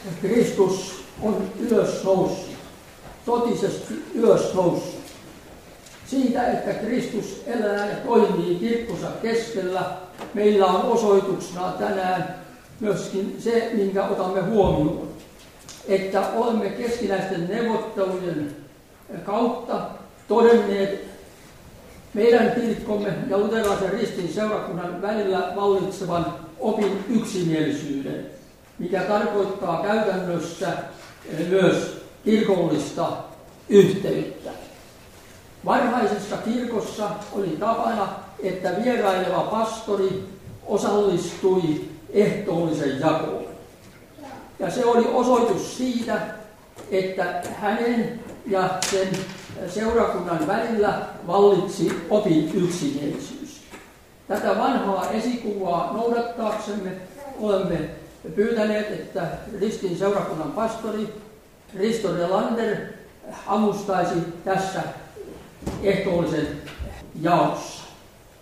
Kristus on ylösnoussut, totisesti ylösnoussut. Siitä, että Kristus elää ja toimii kirkkonsa keskellä, meillä on osoituksena tänään myöskin se, minkä otamme huomioon, että olemme keskinäisten neuvottelujen kautta todenneet meidän kirkkomme ja luterilaisen ristin seurakunnan välillä vallitsevan opin yksimielisyyden, mikä tarkoittaa käytännössä myös kirkollista yhteyttä. Varhaisessa kirkossa oli tapana, että vieraileva pastori osallistui ehtoollisen jakoon. Ja se oli osoitus siitä, että hänen ja sen seurakunnan välillä vallitsi opin yksimielisyys. Tätä vanhaa esikuvaa noudattaaksemme olemme pyytäneet, että ristin seurakunnan pastori Risto Relander avustaisi tässä ehtoollisen jaossa.